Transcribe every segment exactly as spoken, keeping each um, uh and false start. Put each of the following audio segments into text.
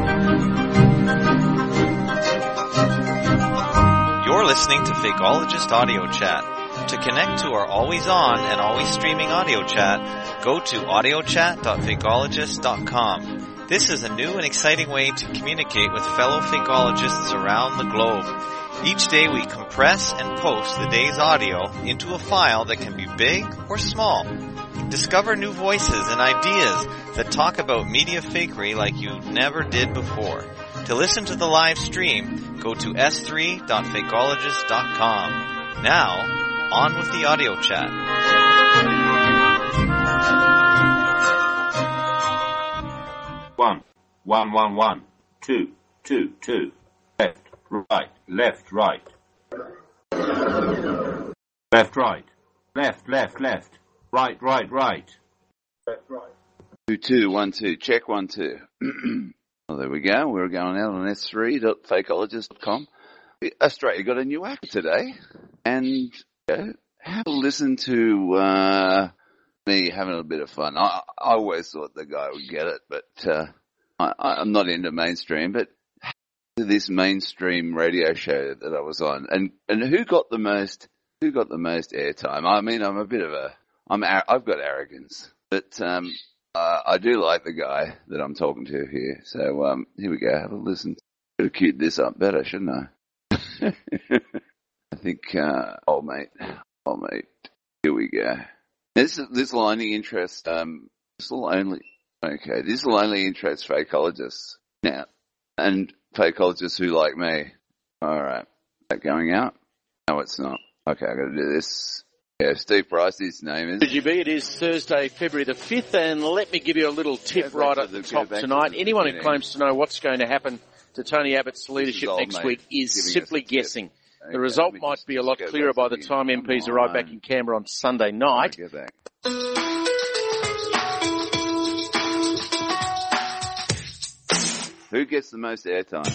You're listening to Fakeologist Audio Chat. To connect to our always-on and always-streaming audio chat, go to audio chat dot fakeologist dot com. This is a new and exciting way to communicate with fellow fakeologists around the globe. Each day we compress and post the day's audio into a file that can be big or small. Discover new voices and ideas that talk about media fakery like you never did before. To listen to the live stream, go to s three dot fakeologist dot com. Now, on with the audio chat. One, one, one, one, two, two, two. Left, right, left, right. Left, right. Left, left, left. Right, right, right. Left, right. Two, two, one, two. Check one, two. Well, there we go. We're going out on s three dot fakeologist dot com. Australia got a new app today, and uh, have a listen to uh, me having a bit of fun. I, I always thought the guy would get it, but uh, I, I'm not into mainstream. But this mainstream radio show that I was on, and and who got the most? Who got the most airtime? I mean, I'm a bit of a, I'm, I've got arrogance, but um, uh, I do like the guy that I'm talking to here. So um, here we go. Have a listen. Could have queued this up better, shouldn't I? I think, uh, old mate, old mate, here we go. This, this will only interest, um, this will only, okay, this will only interest fakeologists now, and fakeologists who like me. Alright, is that going out? No, it's not. Okay, I've got to do this. Yeah, Steve Price, his name is. two G B, it is Thursday, February the fifth, and let me give you a little tip yeah, right at the top tonight. To Anyone who claims to know what's going to happen to Tony Abbott's leadership next week is simply guessing. Okay, the result might be a lot clearer by the time M Ps arrive back in Canberra on Sunday night. Who gets the most airtime?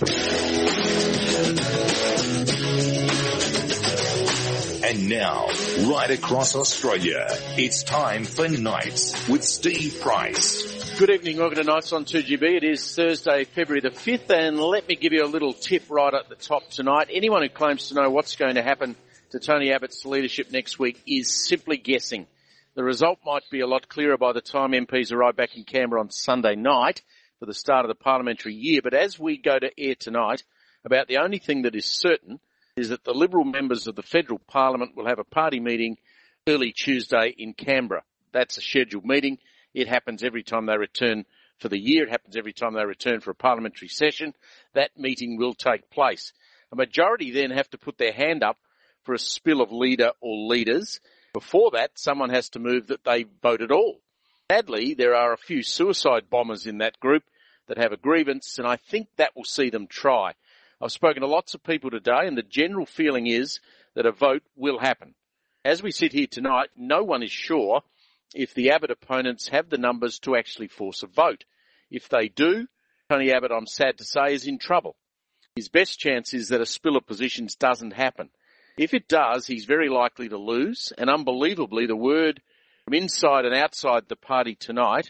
And now, right across Australia, it's time for Nights with Steve Price. Good evening, welcome to Nights on two G B. It is Thursday, February the fifth, and let me give you a little tip right at the top tonight. Anyone who claims to know what's going to happen to Tony Abbott's leadership next week is simply guessing. The result might be a lot clearer by the time M Ps arrive back in Canberra on Sunday night for the start of the parliamentary year. But as we go to air tonight, about the only thing that is certain is that the Liberal members of the federal parliament will have a party meeting early Tuesday in Canberra. That's a scheduled meeting. It happens every time they return for the year. It happens every time they return for a parliamentary session. That meeting will take place. A majority then have to put their hand up for a spill of leader or leaders. Before that, someone has to move that they vote at all. Sadly, there are a few suicide bombers in that group that have a grievance, and I think that will see them try. I've spoken to lots of people today, and the general feeling is that a vote will happen. As we sit here tonight, no one is sure if the Abbott opponents have the numbers to actually force a vote. If they do, Tony Abbott, I'm sad to say, is in trouble. His best chance is that a spill of positions doesn't happen. If it does, he's very likely to lose, and unbelievably, the word from inside and outside the party tonight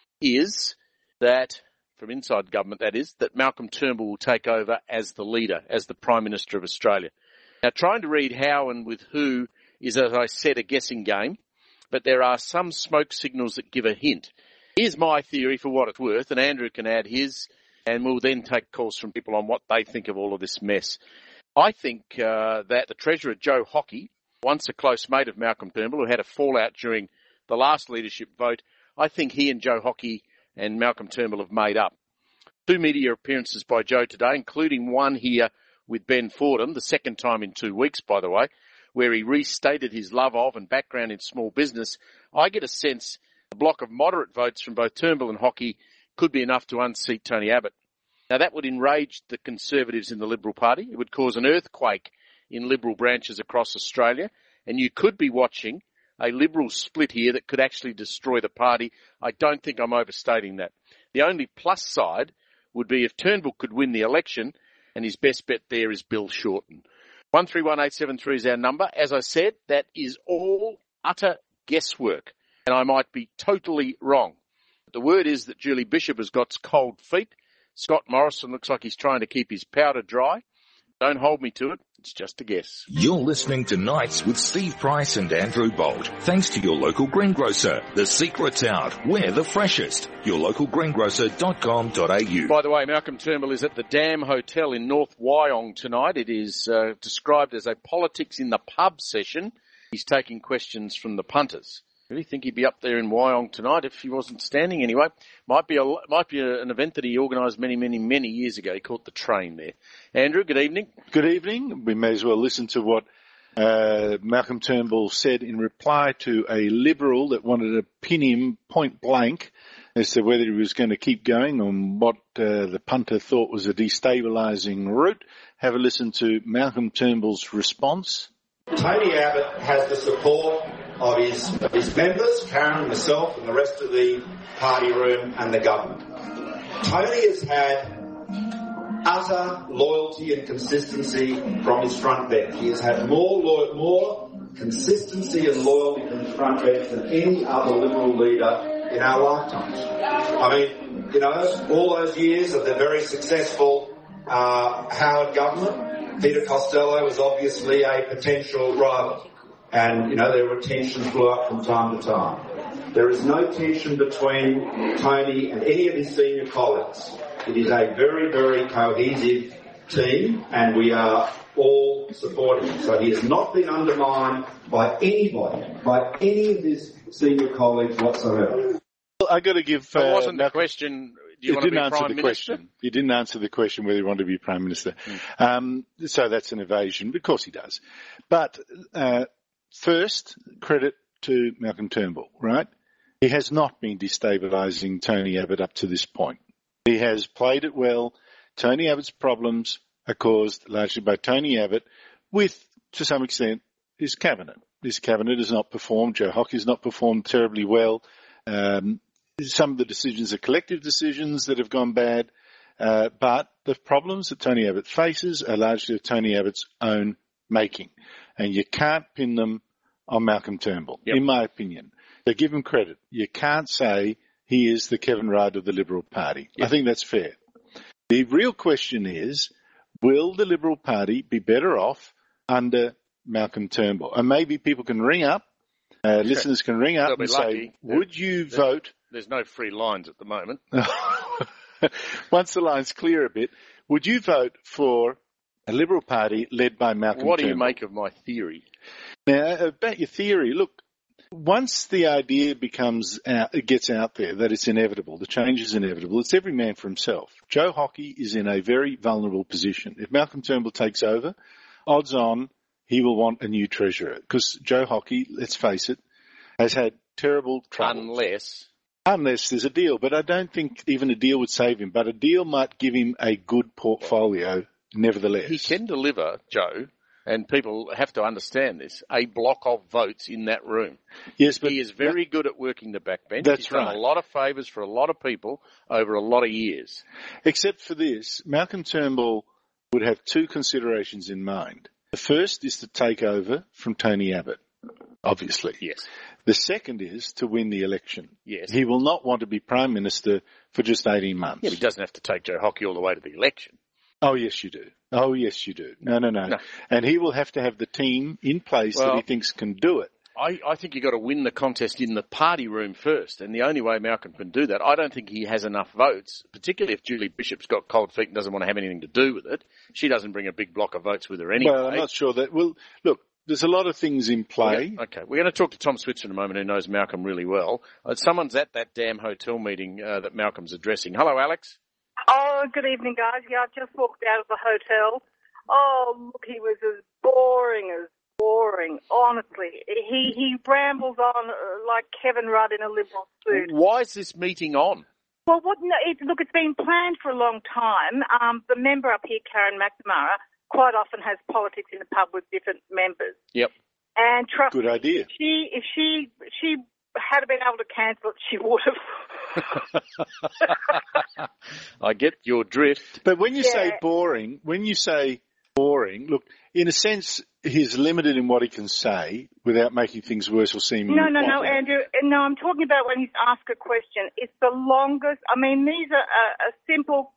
is that, from inside government that is, that Malcolm Turnbull will take over as the leader, as the Prime Minister of Australia. Now, trying to read how and with who is, as I said, a guessing game, but there are some smoke signals that give a hint. Here's my theory for what it's worth, and Andrew can add his, and we'll then take calls from people on what they think of all of this mess. I think uh, that the Treasurer, Joe Hockey, once a close mate of Malcolm Turnbull, who had a fallout during the last leadership vote, I think he and Joe Hockey and Malcolm Turnbull have made up. Two media appearances by Joe today, including one here with Ben Fordham, the second time in two weeks, by the way, where he restated his love of and background in small business. I get a sense a block of moderate votes from both Turnbull and Hockey could be enough to unseat Tony Abbott. Now, that would enrage the Conservatives in the Liberal Party. It would cause an earthquake in Liberal branches across Australia, and you could be watching a Liberal split here that could actually destroy the party. I don't think I'm overstating that. The only plus side would be if Turnbull could win the election, and his best bet there is Bill Shorten. one three one eight seven three is our number. As I said, that is all utter guesswork, and I might be totally wrong. The word is that Julie Bishop has got cold feet, Scott Morrison looks like he's trying to keep his powder dry. Don't hold me to it. It's just a guess. You're listening to Nights with Steve Price and Andrew Bolt. Thanks to your local greengrocer. The secret's out. We're the freshest. your local greengrocer dot com dot a u. By the way, Malcolm Turnbull is at the Dam Hotel in North Wyong tonight. It is uh, described as a politics in the pub session. He's taking questions from the punters. Really think he'd be up there in Wyong tonight if he wasn't standing anyway. Might be a, might be a, an event that he organised many, many, many years ago. He caught the train there. Andrew, good evening. Good evening. We may as well listen to what uh, Malcolm Turnbull said in reply to a Liberal that wanted to pin him point blank as to whether he was going to keep going on what uh, the punter thought was a destabilising route. Have a listen to Malcolm Turnbull's response. Tony Abbott has the support of his, of his members, Karen, myself and the rest of the party room and the government. Tony has had utter loyalty and consistency from his front bench. He has had more lo- more consistency and loyalty from his front bench than any other Liberal leader in our lifetimes. I mean, you know, all those years of the very successful uh, Howard government, Peter Costello was obviously a potential rival. And, you know, there were tensions blew up from time to time. There is no tension between Tony and any of his senior colleagues. It is a very, very cohesive team, and we are all supporting him. So he has not been undermined by anybody, by any of his senior colleagues whatsoever. Well, I got to give. So uh, wasn't the Malcolm, question? Do you it want to didn't be answer Prime the Minister? question. He didn't answer the question whether he wanted to be Prime Minister. Mm. Um, so that's an evasion. Of course he does. But uh, first, credit to Malcolm Turnbull, right? He has not been destabilising Tony Abbott up to this point. He has played it well. Tony Abbott's problems are caused largely by Tony Abbott with, to some extent, his cabinet. His cabinet has not performed. Joe Hockey has not performed terribly well. Um, some of the decisions are collective decisions that have gone bad. Uh, but the problems that Tony Abbott faces are largely of Tony Abbott's own making. And you can't pin them on Malcolm Turnbull, yep. in my opinion. So give him credit. You can't say he is the Kevin Rudd of the Liberal Party. Yep. I think that's fair. The real question is, will the Liberal Party be better off under Malcolm Turnbull? And maybe people can ring up, uh, listeners can ring up and lucky. say, would you there's, vote? There's no free lines at the moment. Once the line's clear a bit, would you vote for a Liberal Party led by Malcolm What do Turnbull? you make of my theory? Now, about your theory, look, once the idea becomes out, it gets out there that it's inevitable, the change is inevitable, it's every man for himself. Joe Hockey is in a very vulnerable position. If Malcolm Turnbull takes over, odds on he will want a new treasurer because Joe Hockey, let's face it, has had terrible trouble. Unless... Unless there's a deal, but I don't think even a deal would save him, but a deal might give him a good portfolio nevertheless. He can deliver, Joe, and people have to understand this, a block of votes in that room. Yes, but he is very that, good at working the backbench. That's He's done right. a lot of favours for a lot of people over a lot of years. Except for this, Malcolm Turnbull would have two considerations in mind. The first is to take over from Tony Abbott, obviously. Yes. The second is to win the election. Yes. He will not want to be Prime Minister for just eighteen months. Yeah, but he doesn't have to take Joe Hockey all the way to the election. Oh, yes, you do. Oh, yes, you do. No, no, no. no. And he will have to have the team in place well, that he thinks can do it. I, I think you've got to win the contest in the party room first, and the only way Malcolm can do that, I don't think he has enough votes, particularly if Julie Bishop's got cold feet and doesn't want to have anything to do with it. She doesn't bring a big block of votes with her anyway. Well, I'm not sure that... Well, look, there's a lot of things in play. Okay, okay. We're going to talk to Tom Switzer in a moment, who knows Malcolm really well. Uh, someone's at that damn hotel meeting uh, that Malcolm's addressing. Hello, Alex. Oh, good evening, guys. Yeah, I've just walked out of the hotel. Oh, look, he was as boring as boring, honestly. He he rambles on uh, like Kevin Rudd in a Liberal suit. Why is this meeting on? Well, what, no, it, look, it's been planned for a long time. Um, the member up here, Karen McNamara, quite often has politics in the pub with different members. Yep. And trust Good me, idea. If she, if she, she had been able to cancel it, she would have. I get your drift. But when you yeah. say boring, when you say boring, look, in a sense, he's limited in what he can say without making things worse or seeming No, no, impossible. no, Andrew. No, I'm talking about when he's asked a question. It's the longest. I mean, these are a, a simple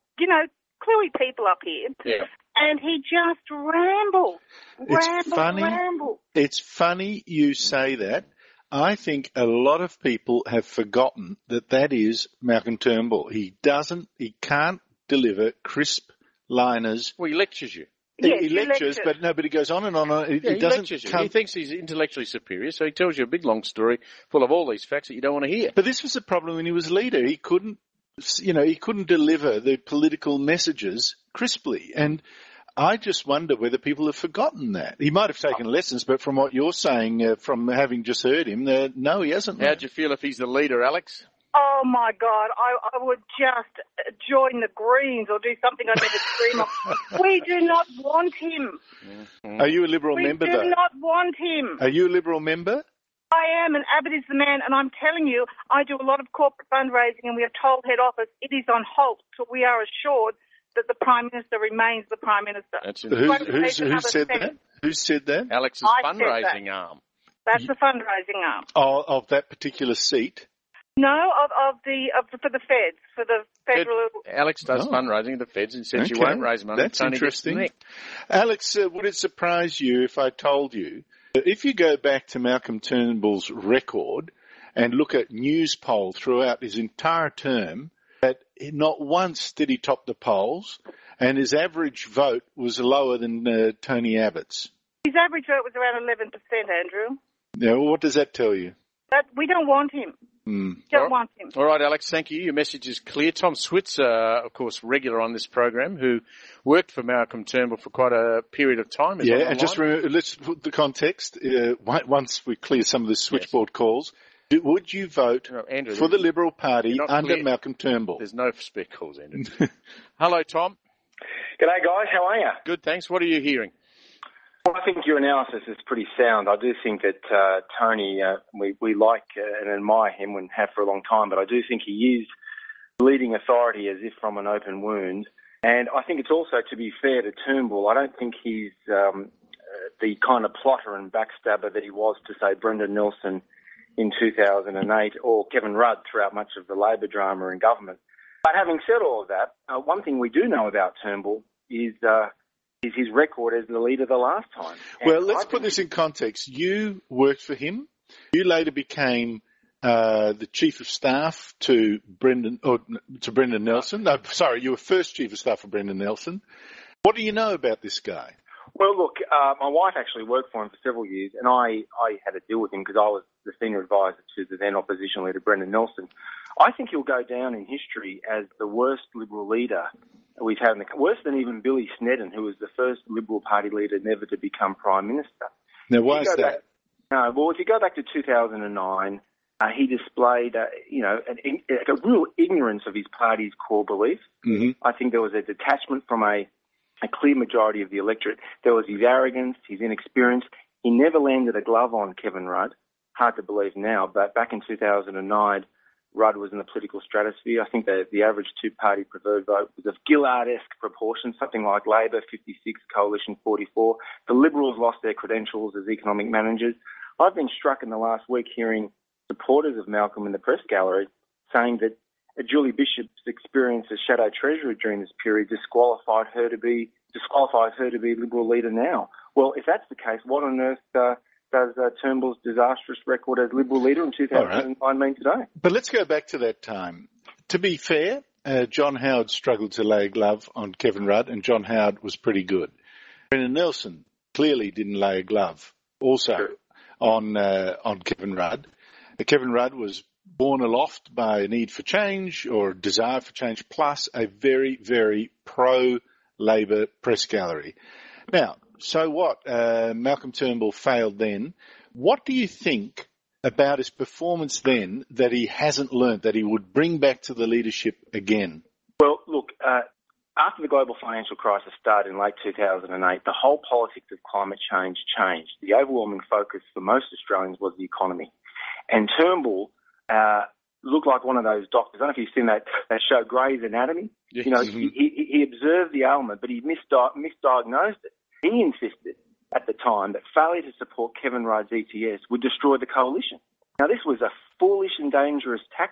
you know, clearly people up here. Yeah. And he just rambled, It's rambled, funny. rambled. It's funny you say that. I think a lot of people have forgotten that that is Malcolm Turnbull. He doesn't, he can't deliver crisp liners. Well, he lectures you. Yes, he, he lectures, lectures. but no, but he goes on and on. And he, Yeah, he he doesn't lectures you. come. He thinks he's intellectually superior, so he tells you a big long story full of all these facts that you don't want to hear. But this was the problem when he was leader. He couldn't, you know, he couldn't deliver the political messages crisply. And I just wonder whether people have forgotten that. He might have taken lessons, but from what you're saying, uh, from having just heard him, uh, no, he hasn't. How'd you feel if he's the leader, Alex? Oh, my God, I, I would just join the Greens or do something I'd never dream of. We do not want him. Are you a Liberal we member, do though? not want him. Are you a Liberal member? I am, and Abbott is the man, and I'm telling you, I do a lot of corporate fundraising, and we have told head office it is on hold till we are assured that the Prime Minister remains the Prime Minister. That's Who, Won't who's, take who another said second. that? Who said that? Alex's I said fundraising that. arm. That's the fundraising arm. Oh, of that particular seat? No, of, of the of the, for the Feds, for the federal. Alex does Oh. fundraising at the Feds and says she Okay. won't raise money. That's Tony gets interesting. nicked. Alex, uh, would it surprise you if I told you that if you go back to Malcolm Turnbull's record and look at news poll throughout his entire term, that not once did he top the polls, and his average vote was lower than uh, Tony Abbott's? His average vote was around eleven percent, Andrew. Now, what does that tell you? That we don't want him. Hmm. Don't All right. want him. All right, Alex, thank you. Your message is clear. Tom Switzer, uh, of course, regular on this program, who worked for Malcolm Turnbull for quite a period of time. Is Yeah, on the and just line. remember, let's put the context. Uh, on- once we clear some of the switchboard calls, do, would you vote No, Andrew, for the Liberal Party you're not under clear. Malcolm Turnbull? There's no spec calls, Andrew. Hello, Tom. G'day, guys. How are you? Good, thanks. What are you hearing? Well, I think your analysis is pretty sound. I do think that uh, Tony, uh, we, we like uh, and admire him and have for a long time, but I do think he is leading authority as if from an open wound. And I think it's also, to be fair to Turnbull, I don't think he's um, uh, the kind of plotter and backstabber that he was to, say, Brendan Nelson in two thousand eight or Kevin Rudd throughout much of the Labor drama in government. But having said all of that, uh, one thing we do know about Turnbull is... Uh, is his record as the leader the last time. And Well, let's I put think- this in context. You worked for him. You later became uh, the chief of staff to Brendan or to Brendan Nelson. No, sorry, you were first chief of staff for Brendan Nelson. What do you know about this guy? Well, look, uh, my wife actually worked for him for several years, and I, I had to deal with him because I was the senior advisor to the then opposition leader, Brendan Nelson. I think he'll go down in history as the worst Liberal leader we've had, in the, worse than even Billy Snedden, who was the first Liberal Party leader never to become Prime Minister. Now, why If is you go that? back- No, well, if you go back to two thousand nine, uh, he displayed, uh, you know, an, a real ignorance of his party's core beliefs. Mm-hmm. I think there was a detachment from a, a clear majority of the electorate. There was his arrogance, his inexperience. He never landed a glove on Kevin Rudd. Hard to believe now, but back in two thousand nine, Rudd was in the political stratosphere. I think that the average two-party preferred vote was of Gillard-esque proportions, something like Labor fifty-six, Coalition forty-four. The Liberals lost their credentials as economic managers. I've been struck in the last week hearing supporters of Malcolm in the press gallery saying that Julie Bishop's experience as Shadow Treasurer during this period disqualified her to be disqualifies her to be Liberal leader now. Well, if that's the case, what on earth uh, does uh, Turnbull's disastrous record as Liberal leader in two thousand nine mean today? But let's go back to that time. To be fair, uh, John Howard struggled to lay a glove on Kevin Rudd, and John Howard was pretty good. Brendan Nelson clearly didn't lay a glove also Sure. on uh, on Kevin Rudd. Uh, Kevin Rudd was born aloft by a need for change or a desire for change, plus a very, very pro-Labor press gallery. Now, so what? Uh, Malcolm Turnbull failed then. What do you think about his performance then that he hasn't learnt, that he would bring back to the leadership again? Well, look, uh, after the global financial crisis started in late two thousand eight, the whole politics of climate change changed. The overwhelming focus for most Australians was the economy. And Turnbull uh, looked like one of those doctors. I don't know if you've seen that, that show Grey's Anatomy. Yes. You know, he, he, he observed the ailment, but he misdi- misdiagnosed it. He insisted at the time that failure to support Kevin Rudd's E T S would destroy the coalition. Now, this was a foolish and dangerous tactic.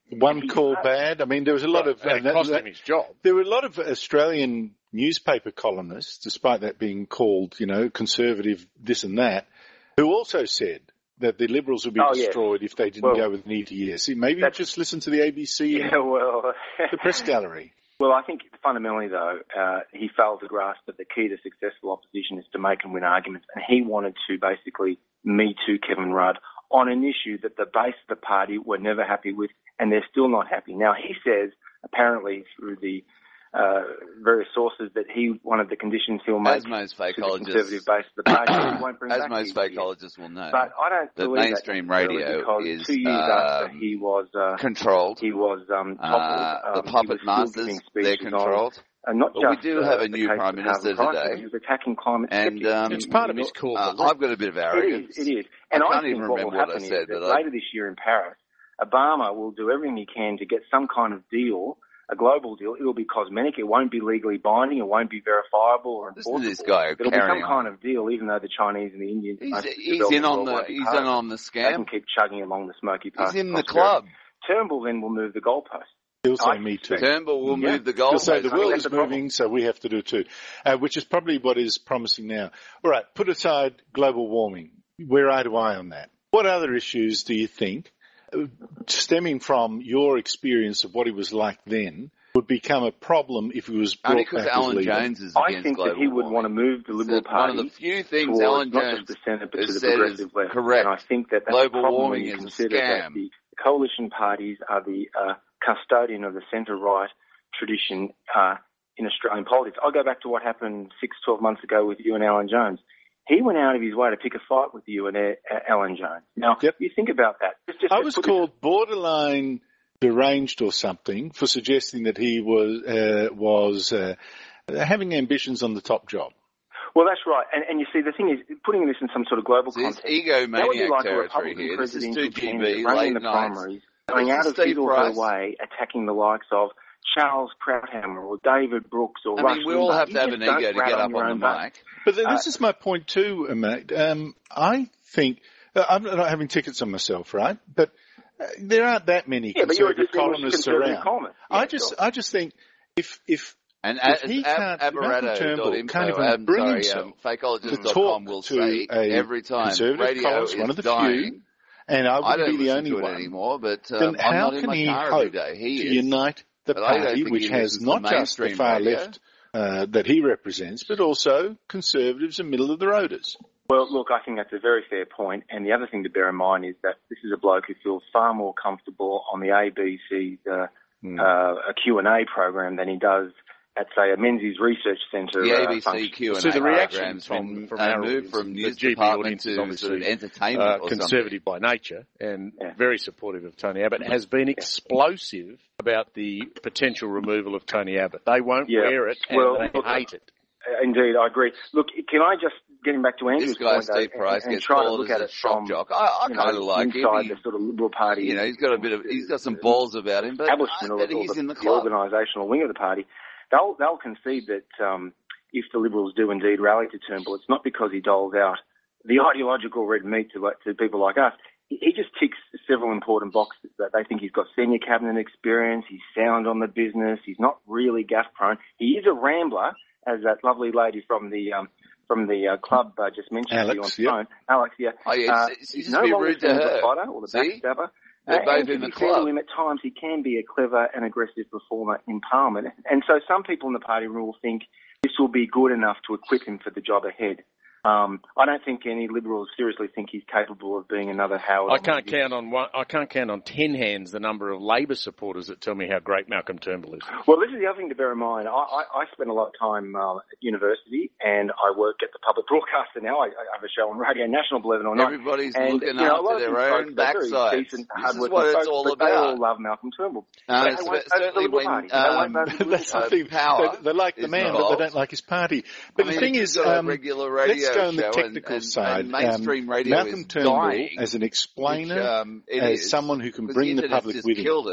one call bad. I mean, there was a lot Right, of and it that- cost that- him his job. There were a lot of Australian newspaper columnists, despite that being called, you know, conservative, this and that, who also said that the Liberals would be Oh, yes. destroyed if they didn't Well, go with an E T S. Maybe that's- just listen to the A B C Yeah, well, and the press gallery. Well, I think fundamentally, though, uh, he failed to grasp that the key to successful opposition is to make and win arguments, and he wanted to basically me too Kevin Rudd on an issue that the base of the party were never happy with, and they're still not happy. Now, he says, apparently through the uh, various sources, that he one of the conditions he'll make As most to the fakeologists, conservative base of the party, he won't bring as back most the E T S. fakeologists will know, But I don't that believe mainstream that necessarily, radio because is two years after um, he was uh, controlled. he was um, toppled. Uh, the um, he puppet was still masters, giving they're speeches controlled. On, and not But we just, do uh, have a the new case Prime of Minister carbon prices, today. He was attacking climate And skeptics. um, It's part of his core uh, belief. I've got a bit of It arrogance. is, it is. And I I, can't think even what remember will what I happen said, is that but I- later this year in Paris, Obama will do everything he can to get some kind of deal, a global deal. It'll be cosmetic. It won't be legally binding. It won't be verifiable or Listen enforceable. to this guy It'll be carrying some on. kind of deal, even though the Chinese and the Indians He's, most he's developed in on world the won't be he's part in of it. on the They can scam. keep chugging along the smoky path. He's in of the prosperity. club. Turnbull then will move the goalpost. He'll say I me too. suspect- Turnbull will Yeah. move the He'll say goalpost. the I think world that's is the problem. moving, so we have to do too, uh, which is probably what is promising now. All right, put aside global warming. We're eye to eye on that. What other issues do you think, uh, stemming from your experience of what he was like then, would become a problem if he was brought Only back because as Alan leader? Jones is I against think global that he would warming. want to move the Liberal It's Party one of the few things towards Alan not Jones just the centre, but to has the said progressive is left. correct. And I think that that's Global a problem warming when you is a consider that scam. the coalition parties are the uh, custodian of the centre-right tradition uh, in Australian politics. I'll go back to what happened six, twelve months ago with you and Alan Jones. He went out of his way to pick a fight with you and uh, Alan Jones. Now, Yep. you think about that. Just, just I to was put it- called borderline deranged or something for suggesting that he was uh, was uh, having ambitions on the top job. Well, that's right. And, and you see, the thing is, putting this in some sort of global So this context, that would be egomaniac like a territory Republican here. This is presidential two G B, candidate running in late the nights. primaries, And going this out is of Steve his or Price. her way, attacking the likes of Charles Krauthammer or David Brooks or I Rush mean, we all Limbaugh. have to You have just an don't ego to rat get up your on the own butt. mic. But th- this Uh, is my point too, uh, mate. Um, I think uh, I'm not having tickets on myself, right? But uh, there aren't that many Yeah, but you're a conservative distinguished columnists conservative around. columnist. I Yeah, just, sure. I just think if if And If as he Ab- can't- Malcolm Turnbull Aberrata.info, can't even um, bring sorry, himself um, fakeologist to dot com talk will to say a every time conservative radio columnist, is one of the dying. few, and I I wouldn't don't be the listen only to it one, anymore, but um, then I'm how not in can my he car hope every day. He to is. unite the But I don't party, think which he has listens to not just the mainstream far radio. left uh, that he represents, but also conservatives and middle of the roaders? Well, look, I think that's a very fair point. And the other thing to bear in mind is that this is a bloke who feels far more comfortable on the A B C's uh, Mm. uh, a Q and A program than he does at, say, a Menzies Research Centre. The uh, A B C function. Q and A So the reaction program's from, been from uh, our moved audience, from the news G B department audience is to obviously sort of entertainment uh, or something. conservative by nature and Yeah. very supportive of Tony Abbott, has been explosive about the potential removal of Tony Abbott. They won't Yeah. wear it and Well, they look, hate it. Uh, Indeed, I agree. Look, can I just, getting back to Andrew's This guy, point, though, Steve Price, and, and gets try to called look as at a it shock from, jock. I, I you kind know, of like him. inside He, the sort of Liberal Party. you know, he's got a bit of, he's got some balls about him, but I establishment or, bet or he's the, in the the club. organisational wing of the party, they'll they'll concede that um, if the Liberals do indeed rally to Turnbull, it's not because he doles out the ideological red meat to to people like us. He, he just ticks several important boxes. That they think he's got senior cabinet experience, he's sound on the business, he's not really gaffe prone. He is a rambler, as that lovely lady from the um, from the uh, club uh, just mentioned Alex, to you on yep. phone. Alex, yeah. Oh, yeah, Uh, it's- it's he's just no be longer rude to seen as her. the fighter or the See? backstabber. They're Uh, both and in to the be fair club. to him, at times he can be a clever and aggressive performer in Parliament. And so some people in the party will think this will be good enough to equip him for the job ahead. Um, I don't think any Liberals seriously think he's capable of being another Howard. I or can't maybe- count on one, I can't count on ten hands the number of Labor supporters that tell me how great Malcolm Turnbull is. Well, this is the other thing to bear in mind. I, I, I spent a lot of time uh, at university, and I work at the public broadcaster now. I, I have a show on Radio National, believe it or not. Everybody's and, looking you know, a lot after of their these own folks, they're very backsides. decent, This is hardworking what it's folks, all but about. They all love Malcolm Turnbull. Uh, They it's won't vote for the certainly Liberal when, Party. They um, won't vote for the That's the Uh, thing. power They, they like the is man, but they involved. don't like his party. But I the mean, thing he's is, got a um, regular radio let's go on the show technical and, and, side. and mainstream um, radio Malcolm is Turnbull, dying, as an explainer, which, um, it as is, someone who can because bring the the internet's public just with him, killed it.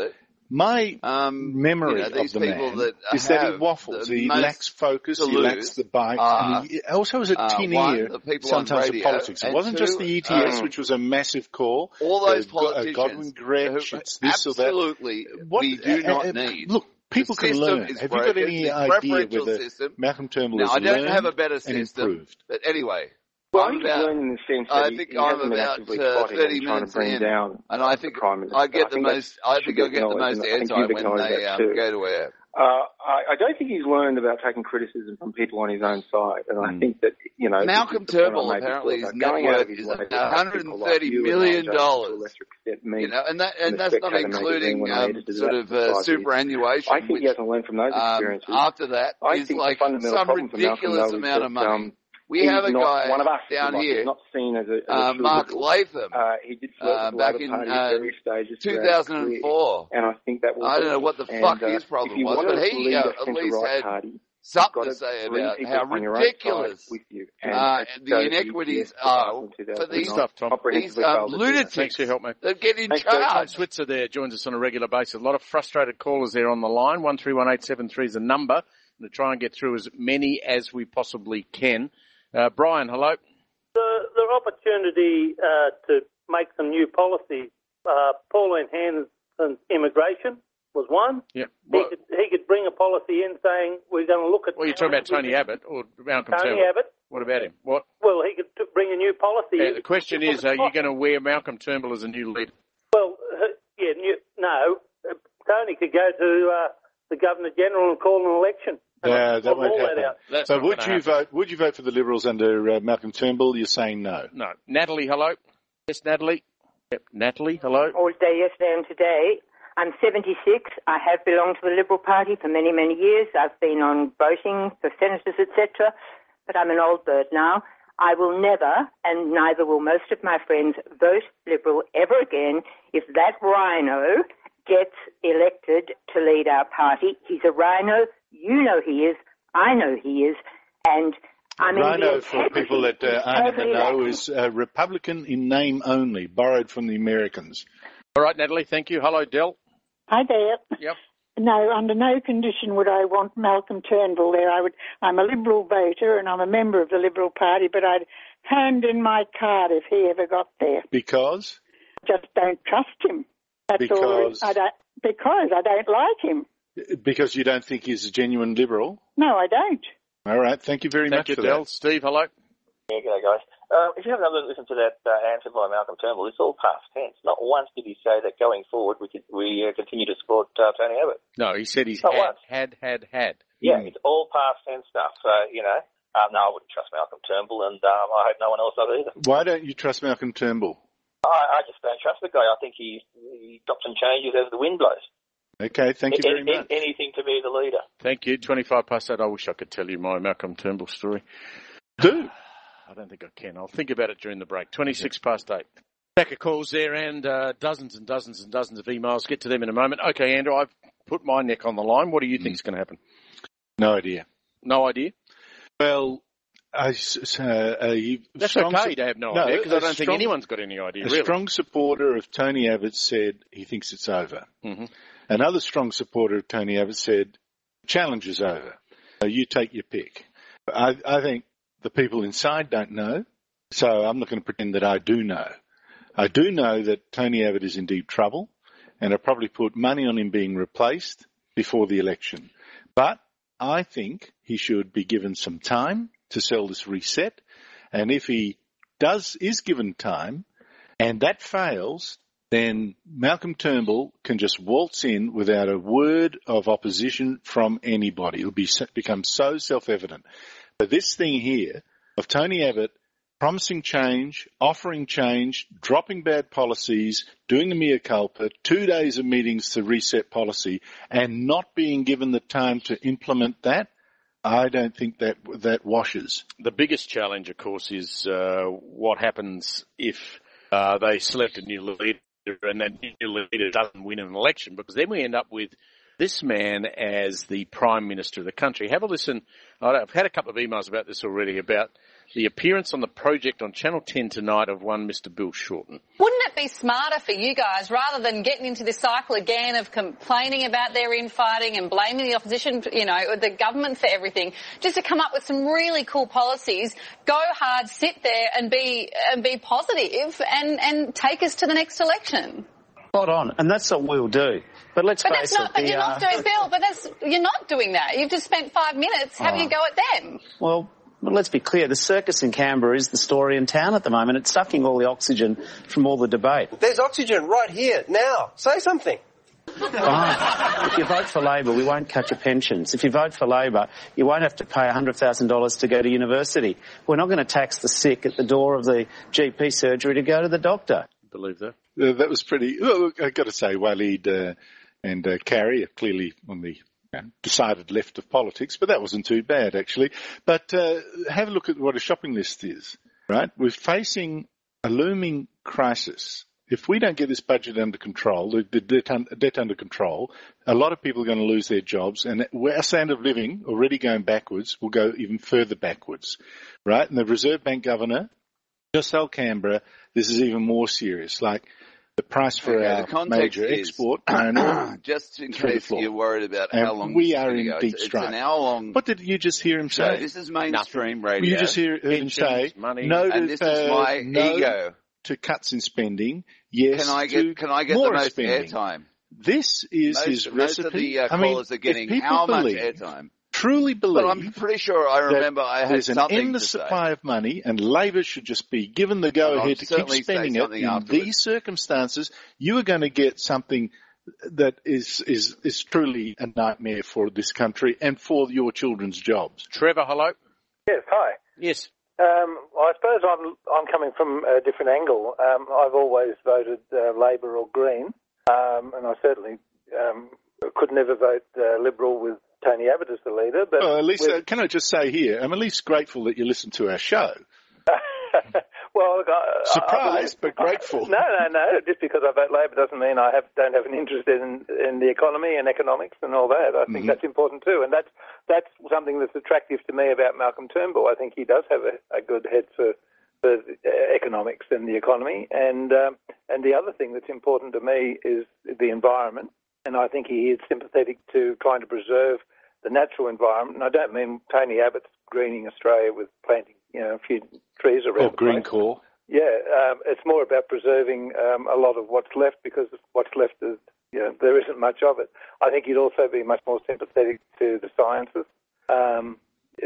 My Um, memory you know, these of the people man that is that he have waffles. the He most lacks focus. to He lacks lose the bite. are, and he also has a uh, tin one, ear the people on sometimes radio, for politics. It and wasn't just two, the E T S, um, which was a massive call. all those Uh, Go- uh, politicians Godwin Gretsch, who it's this or that. absolutely What, we do uh, not uh, need. Look, people The can system learn. is Have you got broken. any The idea preferential whether system. Malcolm Turnbull Now, has I don't learned have a better and system, improved? but anyway, Well, I'm I think about, he's learned in the sense that I he, think he I'm hasn't been about actively uh, plotting thirty and trying to minutes bring in, down and I uh, think the Prime Minister. I get I the think that most. I should think be I get the acknowledged, most and I think airtime you've when acknowledged they that um, too. go to air. Uh, I, I don't think he's learned about taking criticism from people on his own side, and I Mm. think that, you know... Malcolm the point I Turnbull made apparently before his about net going out of worth his is way about to one ask hundred people and like thirty you and million Alan Jones, to a dollars. lesser extent me, You know, and that and and the that's not Spectator magazine including when I um, edited sort that of for uh, five years. superannuation. I think which, he hasn't learned from those um, experiences. after that I is think like the fundamental some problem for Malcolm, ridiculous though, is amount that, of money. um, We he's have a not guy one of us, down like, here, he's not seen as a, as a uh, true Mark liberal. Latham, Uh, he did flirt uh, with the back Labor in Party uh, at various stages two throughout his thousand four. career, and I think that will I don't know hurt. what the And, fuck uh, his problem if you was, want but to he lead uh, a at least centre-right had party, something got to say bring about people how on your own ridiculous side with you. And uh, it the shows inequities the are in for Good these, stuff, Tom. these comprehensively um, failed to do that. lunatics Thanks for your help, mate. that get in Thanks, Tom charge. Switzer there joins us on a regular basis. A lot of frustrated callers there on the line. one three one eight seven three is the number. I'm going to try and get through as many as we possibly can. Uh, Brian, hello. The, the opportunity uh, to make some new policies. Uh, Pauline Hanson's immigration was one. Yeah. He What, could, he could bring a policy in saying we're going to look at... well, you're talking about Tony Abbott or Malcolm Tony Turnbull? Abbott. What about him? What? Well, he could t- bring a new policy. Yeah, the question is, are you going to wear Malcolm Turnbull as a new leader? Well, uh, yeah, new, no. Uh, Tony could go to uh, the Governor-General and call an election. And Yeah, I'll that won't rule happen. out. That's So not would gonna you happen. vote? Would you vote for the Liberals under uh, Malcolm Turnbull? You're saying no. No. Natalie, hello. Yes, Natalie. Yep. Natalie, hello. All day yesterday and today. I'm seventy-six. I have belonged to the Liberal Party for many, many years. I've been on voting for senators, et cetera. But I'm an old bird now. I will never, and neither will most of my friends, vote Liberal ever again if that rhino gets elected to lead our party. He's a rhino. You know he is. I know he is. And I mean, Rhino, the for people that uh, aren't in the know, is uh, Republican in name only, borrowed from the Americans. All right, Natalie, thank you. Hello, Del. Hi there. Yep. No, under no condition would I want Malcolm Turnbull there. I would. I'm a Liberal voter and I'm a member of the Liberal Party, but I'd hand in my card if he ever got there. Because? Just don't trust him. That's Because? all. I don't, because I don't like him. Because you don't think he's a genuine Liberal? No, I don't. All right, thank you very Thank much you, for Del. that. Steve, hello. Yeah, g'day guys. Um, if you have another listen to that uh, answer by Malcolm Turnbull, it's all past tense. Not once did he say that going forward we could, we uh, continue to support uh, Tony Abbott. No, he said he's Not had, once. had, had, had. Yeah, it's all past tense stuff. So, you know, um, no, I wouldn't trust Malcolm Turnbull, and um, I hope no one else does either. Why don't you trust Malcolm Turnbull? I, I just don't trust the guy. I think he, he drops and changes as the wind blows. Okay, thank you very Any- much. Anything to be the leader. Thank you. twenty-five past eight. I wish I could tell you my Malcolm Turnbull story. Do. I don't think I can. I'll think about it during the break. twenty-six past eight. Back of calls there and uh, dozens and dozens and dozens of emails. Get to them in a moment. Okay, Andrew, I've put my neck on the line. What do you think is going to happen? No idea. No idea? Well, I, uh, a That's strong okay su- to have no, no idea because a I don't think strong- anyone's got any idea, A really. strong supporter of Tony Abbott said he thinks it's over. Mm-hmm. Another strong supporter of Tony Abbott said, challenge is over. So you take your pick. I, I think the people inside don't know, so I'm not going to pretend that I do know. I do know that Tony Abbott is in deep trouble, and I probably put money on him being replaced before the election. But I think he should be given some time to sell this reset, and if he does, is given time, and that fails, then Malcolm Turnbull can just waltz in without a word of opposition from anybody. It'll be, become so self-evident. But this thing here of Tony Abbott promising change, offering change, dropping bad policies, doing a mea culpa, two days of meetings to reset policy, and not being given the time to implement that, I don't think that that washes. The biggest challenge, of course, is uh, what happens if uh, they select a new leader and that new leader doesn't win an election, because then we end up with this man as the Prime Minister of the country. Have a listen. I've had a couple of emails about this already, about the appearance on the project on Channel ten tonight of one Mister Bill Shorten. Wouldn't it be smarter for you guys, rather than getting into this cycle again of complaining about their infighting and blaming the opposition, you know, or the government for everything, just to come up with some really cool policies, go hard, sit there and be and be positive and, and take us to the next election? Spot on, and that's what we'll do. But let's but face that's not, it. But the, you're not uh, doing, Bill, but that's, you're not doing that. You've just spent five minutes having Oh. a go at them. Well, But let's be clear, the circus in Canberra is the story in town at the moment. It's sucking all the oxygen from all the debate. There's oxygen right here, now. Say something. Fine. If you vote for Labor, we won't cut your pensions. If you vote for Labor, you won't have to pay one hundred thousand dollars to go to university. We're not going to tax the sick at the door of the G P surgery to go to the doctor. Believe that? Uh, that was pretty... Well, I've got to say, Waleed uh, and uh, Carrie are clearly on the uh, decided left of politics, but that wasn't too bad, actually. But uh, have a look at what a shopping list is, right? We're facing a looming crisis. If we don't get this budget under control, the, the debt, un, debt under control, a lot of people are going to lose their jobs, and our standard of living, already going backwards, will go even further backwards, right? And the Reserve Bank Governor just told Canberra this is even more serious. Like the price for Okay, our the context major is, export, iron ore, just in through the case floor. you're worried about And how long we this is are gonna in go. deep It's, strife. It's an hour long. What did you just hear him say? No, this is mainstream radio. You just hear him say money. no and to, this uh, is my no ego. to cuts in spending. Yes, Can I to get can I get more the most spending. airtime? This is Most, his most recipe. of the uh, I mean, callers are if getting people how much believe, airtime? Truly believe. Well, I'm pretty sure I remember I had there's an something endless to say. supply of money, and Labor should just be given the Well, I'll go-ahead to keep certainly say spending it. something In afterwards. these circumstances, you are going to get something that is is is truly a nightmare for this country and for your children's jobs. Trevor, hello. Yes, hi. Yes. Um, I suppose I'm I'm coming from a different angle. Um, I've always voted uh, Labor or Green, um, and I certainly um, could never vote uh, Liberal with Tony Abbott as the leader. But Well, at least, with, uh, can I just say here, I'm at least grateful that you listen to our show. well, look, I, Surprised, I, I, but grateful. No, no, no. Just because I vote Labor doesn't mean I have don't have an interest in in the economy and economics and all that. I think Mm-hmm. that's important too, and that's that's something that's attractive to me about Malcolm Turnbull. I think he does have a, a good head for for uh, economics and the economy, and um, and the other thing that's important to me is the environment, and I think he is sympathetic to trying to preserve the natural environment. And I don't mean Tony Abbott's greening Australia with planting, you know, a few trees around. Or the Green place. Core. Yeah, um, it's more about preserving um, a lot of what's left, because what's left is, you know, there isn't much of it. I think he'd also be much more sympathetic to the sciences. Um,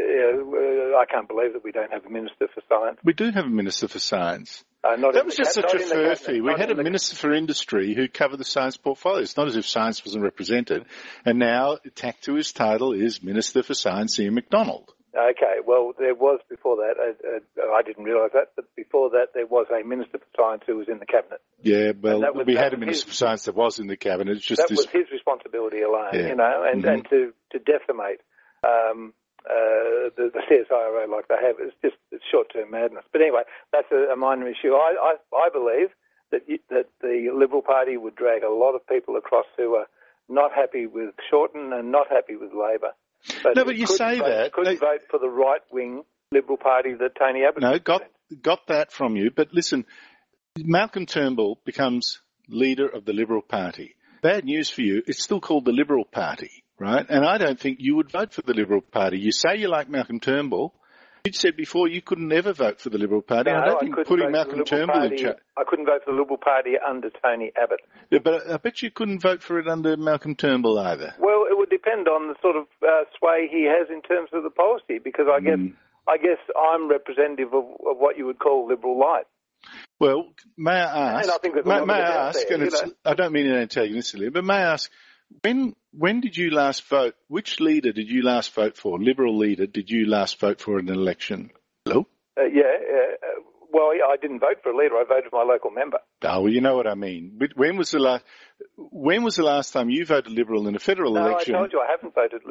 uh, I can't believe that we don't have a Minister for Science. We do have a Minister for Science. Uh, not That in was the just ca- such a not in the cabinet, furphy. We not had in a the- Minister for Industry who covered the science portfolio. It's not as if science wasn't represented. And now, tacked to his title is Minister for Science, Ian MacDonald. Okay, well, there was before that, uh, uh, I didn't realise that, but before that there was a Minister for Science who was in the Cabinet. Yeah, well, that was- we that had a was Minister his- for Science that was in the Cabinet. It's just that this... was his responsibility alone, Yeah. you know, and, Mhm. and to, to decimate um, uh, the, the C S I R O like they have is just it's short-term madness. But anyway, that's a, a minor issue. I, I, I believe that you, that the Liberal Party would drag a lot of people across who are not happy with Shorten and not happy with Labor. But No, but you could say vote, that- Could they- vote for the right-wing Liberal Party that Tony Abbott. No, got got that from you. But listen, Malcolm Turnbull becomes leader of the Liberal Party. Bad news for you, it's still called the Liberal Party, right? And I don't think you would vote for the Liberal Party. You say you like Malcolm Turnbull. You said before you couldn't ever vote for the Liberal Party. No, I don't I think couldn't putting vote Malcolm for the Liberal Turnbull in Party. charge. I couldn't vote for the Liberal Party under Tony Abbott. Yeah, but I bet you couldn't vote for it under Malcolm Turnbull either. Well, it would depend on the sort of uh, sway he has in terms of the policy, because I guess Mm. I guess I'm representative of, of what you would call liberal light. Well, may I ask? And I think there's a may, lot of may it I out ask? there, And you it's, know. I don't mean it antagonistically, but may I ask? When when did you last vote? Which leader did you last vote for? Liberal leader did you last vote for in an election? Hello? Uh, yeah. Uh, well, I didn't vote for a leader. I voted for my local member. Oh, well, you know what I mean. When was the last? When was the last time you voted Liberal in a federal No, election? I told you I haven't voted Liberal.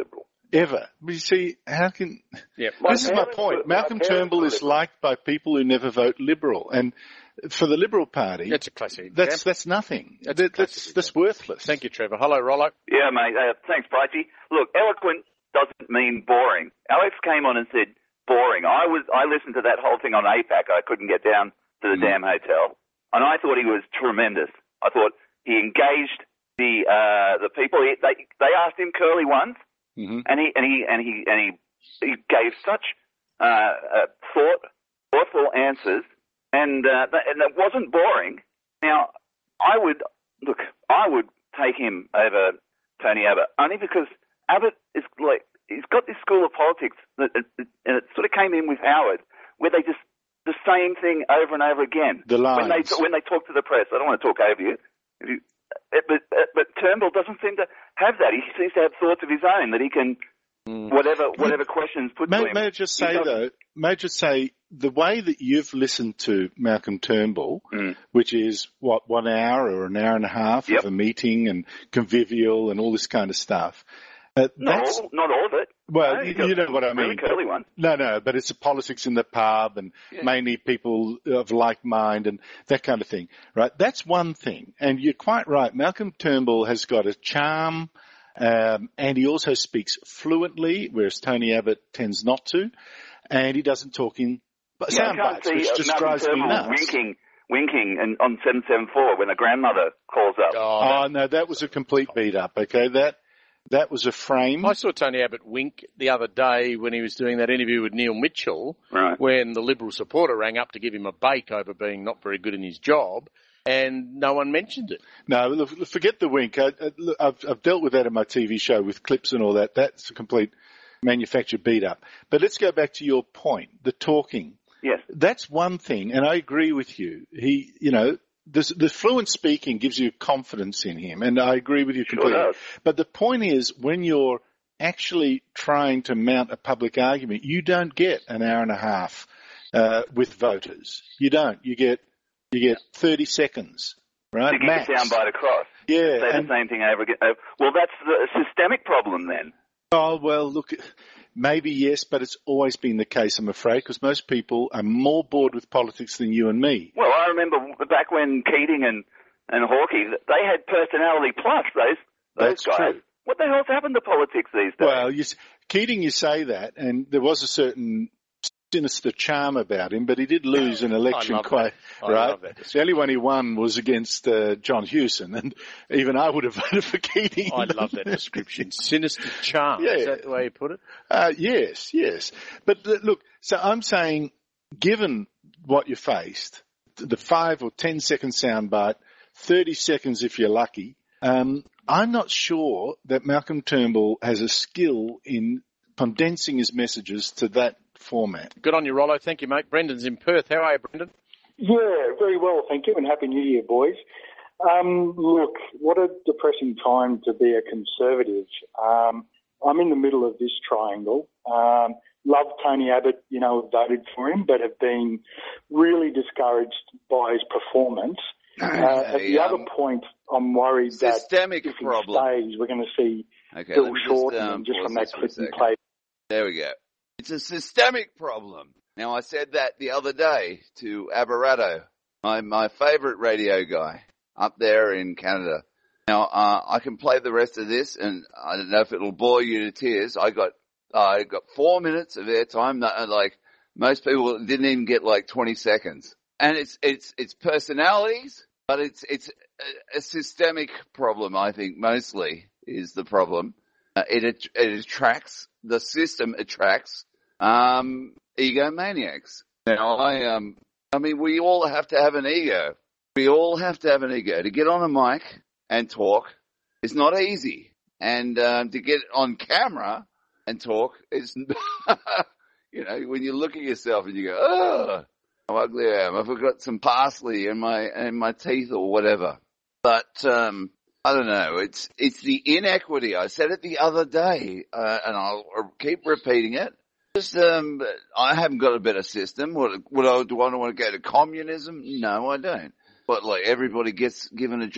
ever. But you see, how can... Yep. This is my point. my Malcolm parents Turnbull were is Liberal. liked by people who never vote Liberal. And for the Liberal Party... That's a classic That's, example. that's nothing. That's That- a classic that's, that's worthless. Thank you, Trevor. Hello, Rollo. Yeah, mate. Uh, thanks, Brycey. Look, eloquent doesn't mean boring. Alex came on and said boring. I was I listened to that whole thing on A PAC. I couldn't get down to the Mm. damn hotel, and I thought he was tremendous. I thought he engaged the uh, the people. He, they they asked him curly ones, Mm-hmm. and he and he and he and he, he gave such uh, uh, thought thoughtful answers, and uh, th- and it wasn't boring. Now, I would look. I would take him over Tony Abbott only because Abbott is like he's got this school of politics that, and it sort of came in with Howard, where they just the same thing over and over again. The lines. When they when they talk to the press, I don't want to talk over you. If you it, but but Turnbull doesn't seem to have that. He seems to have thoughts of his own that he can whatever whatever questions put May, to him. may I just he say, doesn't. though, may I just say, the way that you've listened to Malcolm Turnbull, Mm. which is, what, one hour or an hour and a half Yep. of a meeting and convivial and all this kind of stuff. Uh, Not that's, all, not all of it. well, No, you, you've got you know what I really mean. curly one. No, no, but it's the politics in the pub and Yeah. mainly people of like mind and that kind of thing, right? That's one thing. And you're quite right. Malcolm Turnbull has got a charm, um, and he also speaks fluently, whereas Tony Abbott tends not to. And he doesn't talk in Yeah, sound I can't bites, see which uh, just Malcolm drives me Turnbull nuts. winking, winking and on seven seven four when a grandmother calls up. Oh, no, that was a complete beat up, okay? That, that was a frame. I saw Tony Abbott wink the other day when he was doing that interview with Neil Mitchell, Right. when the Liberal supporter rang up to give him a bake over being not very good in his job, and no one mentioned it. No, look, forget the wink. I, I, look, I've, I've dealt with that in my T V show with clips and all that. That's a complete manufactured beat up. But let's go back to your point, the talking. Yes. That's one thing, and I agree with you. He, you know, the, the fluent speaking gives you confidence in him, and I agree with you completely. does. But the point is, when you're actually trying to mount a public argument, you don't get an hour and a half uh, with voters. You don't. You get you get thirty seconds, right? To get Max. your soundbite across. Yeah, Say and- the same thing over again. Uh, Well, that's the systemic problem then. Oh, well, look, maybe yes, but it's always been the case, I'm afraid, because most people are more bored with politics than you and me. Well, I remember back when Keating and, and Hawkey, they had personality plus, those, those That's guys. true. What the hell's happened to politics these days? Well, you, s- Keating, you say that, and there was a certain sinister charm about him, but he did lose an election I love quite, that. I right? love that. The only one he won was against uh, John Hewson, and even I would have voted for Keating. I love that description. Sinister charm. Yeah. Is that the way you put it? Uh, yes, yes. But uh, look, so I'm saying, given what you faced, the five or ten second soundbite, thirty seconds if you're lucky, um, I'm not sure that Malcolm Turnbull has a skill in condensing his messages to that format. Good on you, Rollo. Thank you, mate. Brendan's in Perth. How are you, Brendan? Yeah, very well, thank you, and Happy New Year, boys. Um, look, what a depressing time to be a Conservative. Um, I'm in the middle of this triangle. Um, love Tony Abbott, you know, voted for him, but have been really discouraged by his performance. Uh, at the um, other point, I'm worried systemic that if problem. he stays, we're going to see Okay, Bill let me Shorten just, um, and just pause from that this for a clip he second. played. There we go. It's a systemic problem. Now, I said that the other day to Aberrato, my, my favourite radio guy up there in Canada. Now, uh, I can play the rest of this, and I don't know if it'll bore you to tears. I got I got four minutes of airtime. That, like, most people didn't even get like twenty seconds. And it's it's it's personalities, but it's it's a, a systemic problem, I think, mostly is the problem. Uh, it it attracts, the system attracts um, egomaniacs. Now, I um, I mean, we all have to have an ego. We all have to have an ego. To get on a mic and talk is not easy, and um, to get on camera and talk is, you know, when you look at yourself and you go, oh, how ugly I am. I've got some parsley in my in my teeth or whatever. But um, I don't know. It's it's the inequity. I said it the other day, uh, and I'll keep repeating it. Just, um, I haven't got a better system. What, what I, do I want to go to communism? No, I don't. But like everybody gets given a job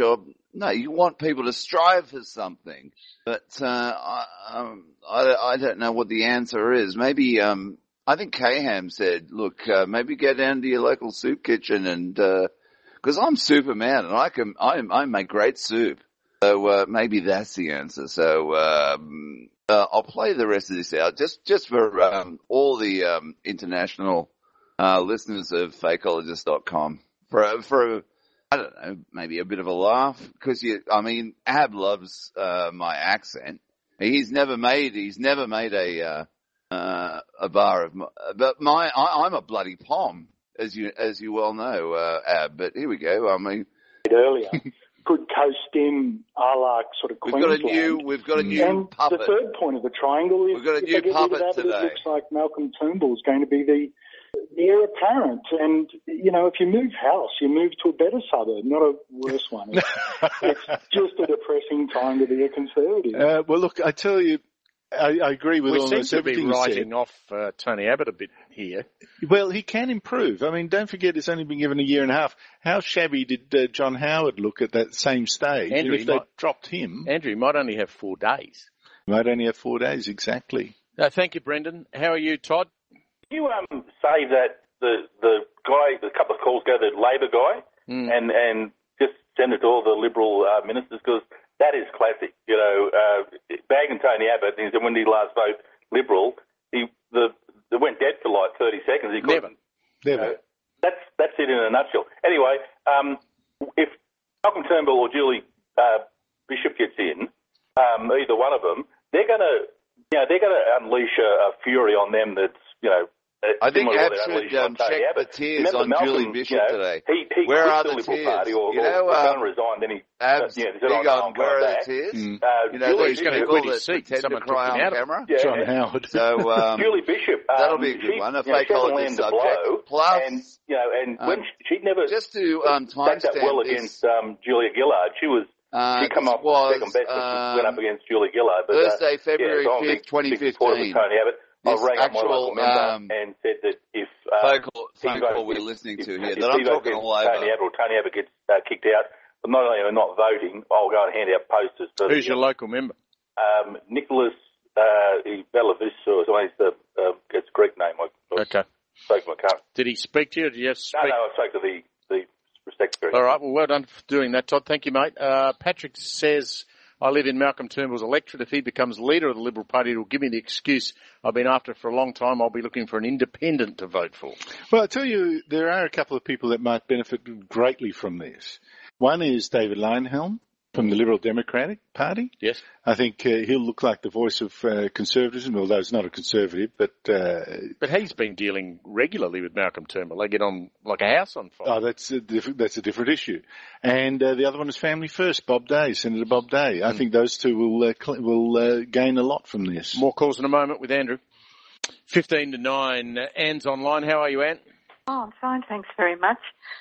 no, you want people to strive for something. But uh, I, um, I, I don't know what the answer is. Maybe um, I think Caham said, look, uh, maybe go down to your local soup kitchen and because uh, I'm Superman and I can I, I make great soup. So uh, maybe that's the answer. So um, uh, I'll play the rest of this out just just for um, all the um, international uh, listeners of fakeologist dot com for for I don't know, maybe a bit of a laugh because you. I mean, Ab loves uh, my accent. He's never made he's never made a uh, uh, a bar of my, but my I, I'm a bloody pom as you as you well know, uh, Ab. But here we go. I mean, earlier. Good coast-in a la sort of we've Queensland. got a new, we've got a new and puppet. The third point of the triangle is we've got a if new they get puppet rid of that, today. It looks like Malcolm Turnbull is going to be the, the heir apparent. And, you know, if you move house, you move to a better suburb, not a worse one. It's, it's just a depressing time to be a Conservative. Uh, well, look, I tell you, I, I agree with we almost seem to be everything you writing said. off uh, Tony Abbott a bit here. Well, he can improve. I mean, don't forget it's only been given a year and a half. How shabby did uh, John Howard look at that same stage? Andrew, and if they might, dropped him... Andrew might only have four days. Might only have four days, exactly. Uh, thank you, Brendan. How are you, Todd? Can you um, say that the the guy, the couple of calls go, the Labor guy, mm. and, and just send it to all the Liberal uh, ministers because that is classic. You know, uh, bagging Tony Abbott, and when did he last vote Liberal, he the it went dead for like thirty seconds. He Never. Never. You know, that's that's it in a nutshell. Anyway, um, if Malcolm Turnbull or Julie uh, Bishop gets in, um, either one of them, they're going to, you know, they're going to unleash a, a fury on them that's, you know. I think Ab should um, check the tears on Malcolm, Julie Bishop you know, today. He, he where quit are the the Liberal tears? Party or, you know, or, or um, resigned, then he Abs, uh, yeah, big said, on where are the back. tears? Mm. Uh, you know, Julie these going to people quit his that seat. pretend Someone to cry took on him out camera. Yeah, John and, Howard. So um, Julie Bishop, um, that'll be a good she, one. A you know, fake she hasn't holiday landed a subject. blow, Plus, and you know, and um, when she, she'd never just to um, back that well timestamp against this, um, Julia Gillard. She was uh, she come this up was, second best, but she went up um, against Julia Gillard. But, Thursday, uh, February yeah, so I'm fifth, big, twenty big supporter fifteen. of Tony Abbott. I This rang up my actual local member um, and said that if uh, phone Steve call we're gets- listening if, to here, if that I'm Steve talking gets all over. Tony Abbott or Tony Abbott gets uh, kicked out, but not only am I not voting, I'll go and hand out posters. For Who's the, your local member? Um, Nicholas uh, Bellavis, or something. It's the uh, it's a Greek name. I, I Okay. spoke to my car. Did he speak to you? Or did you just No, speak? no, I spoke to the the secretary. All right. Well, well done for doing that, Todd. Thank you, mate. Uh, Patrick says, I live in Malcolm Turnbull's electorate. If he becomes leader of the Liberal Party, it'll give me the excuse I've been after for a long time. I'll be looking for an independent to vote for. Well, I tell you, there are a couple of people that might benefit greatly from this. One is David Leyonhjelm from the Liberal Democratic Party. Yes. I think uh, he'll look like the voice of uh, conservatism, although he's not a conservative, but... Uh, But he's been dealing regularly with Malcolm Turnbull. They get on like a house on fire. Oh, that's a different, that's a different issue. And uh, the other one is Family First, Bob Day, Senator Bob Day. Mm. I think those two will uh, cl- will uh, gain a lot from this. More calls in a moment with Andrew. fifteen to nine. Uh, Anne's online. How are you, Anne? Oh, I'm fine, thanks very much.